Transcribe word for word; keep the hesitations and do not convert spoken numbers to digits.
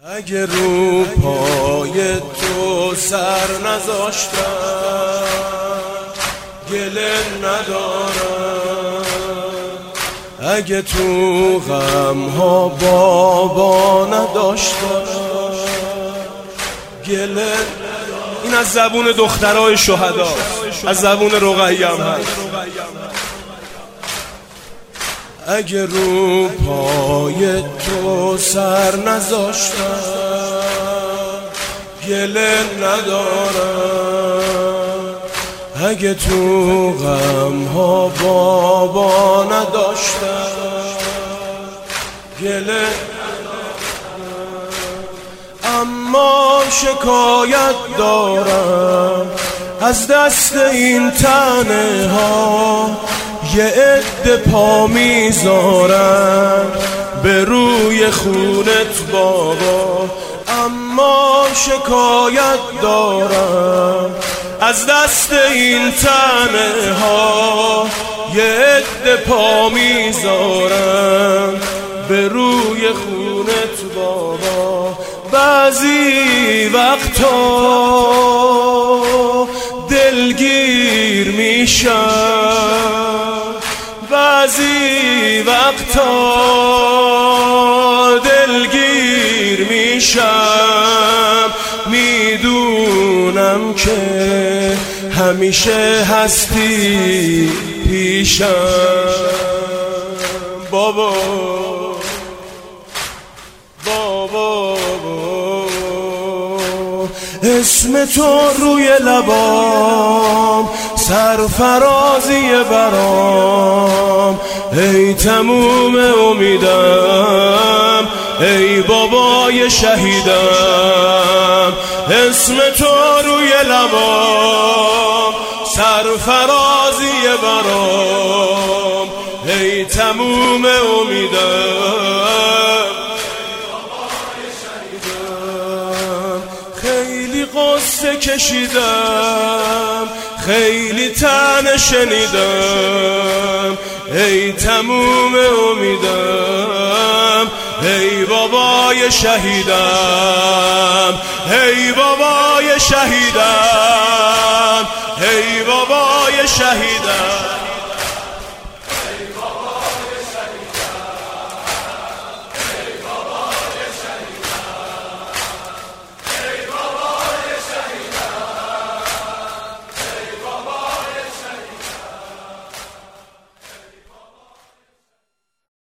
اگه رو پای تو سر نذاشتم گله ندارم، اگه تو غم ها بابا نداشتم گله ندارم. این از زبون دخترای شهدا، از زبون رقیه هم هست. اگه رو پای تو سر نذاشتم گله ندارم، اگه تو غم ها بابا نداشتم گله ندارم. اما شکایت دارم از دست این تنه ها، یه عده پا میذارن به روی خونت بابا. اما شکایت دارم از دست این تنه ها، یه عده پا میذارن به روی خونت بابا. بعضی وقتا دلگیر میشم، بعضی وقتا دلگیر میشم، میدونم که همیشه هستی پیشم بابا بابا. اسم تو روی لبام سرفرازی برام، ای تموم امیدم ای بابای شهیدم. اسم تو روی لبام سرفرازی برام، ای تموم امیدم. خیلی قصه کشیدم، خیلی تنه شنیدم، ای تموم امیدم ای بابای شهیدم، ای بابای شهیدم، ای بابای شهیدم.